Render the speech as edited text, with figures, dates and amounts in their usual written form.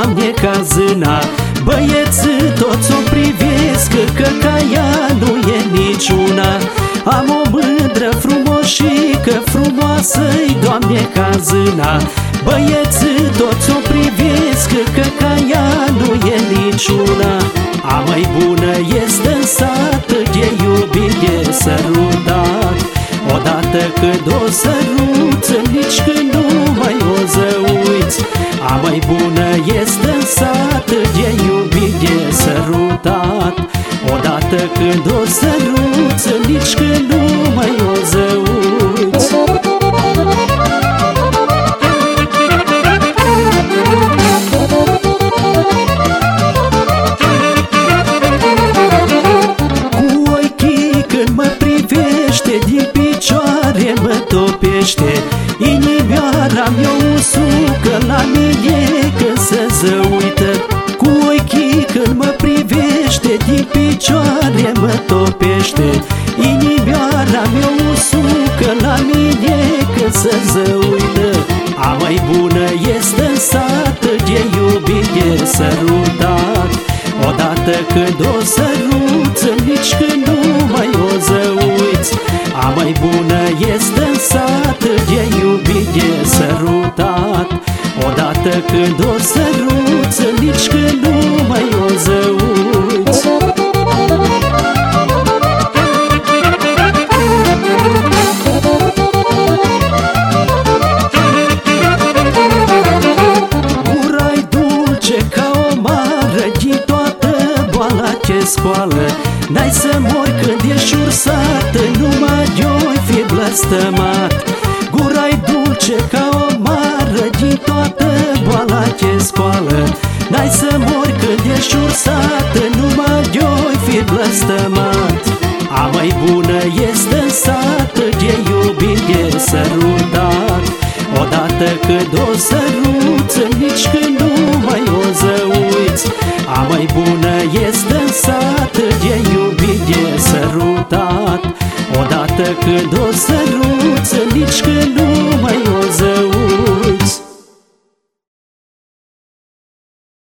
Doamne, ca zâna. Băieții toți o privesc, că ca ea nu e niciuna. Am o mândră frumoșică, frumoasă-i, Doamne, ca zâna. Băieții toți o privesc, că ca ea nu e niciuna. A mai bună este în sat, de iubit, de sărutat. Odată când o săruți, nici când nu mai o zăuiți. A mai bună este în sat, de iubit, de sărutat. Odată când o săruți, nici când nu mai o zăuiți. Cu ochii când mă privește, din picioare mă topește. Inimioara mi-o usucă, la mine când se zăuită. Cu ochii când mă privește, din picioare mă topește. Inimioara mi-o usucă, la mine când se zăuită. A mai bună este în sat, de iubit, de sărutat. Odată când o săruți, nici când nu mai o zăuiți. A mai bună este în sat, de iubit, de sărutat. Odată când o săruți, nici când nu mai o zăuiți. Gura-i dulce ca o mară, din toată boala ce scoală. N-ai să mori când ești ursată, numai de-oi fi blăstămat. Gura-i dulce ca o mară, din toată boala ce scoală. N-ai să mori când ești ursată, numai de-oi fi blăstămat. A mai bună este în sat, de iubit, de sărutat. Odată când o săruți, nici când nu mai o zăuiți. A mai bună este în sat, de iubit, de sărutat. Odată când o săruți, nici când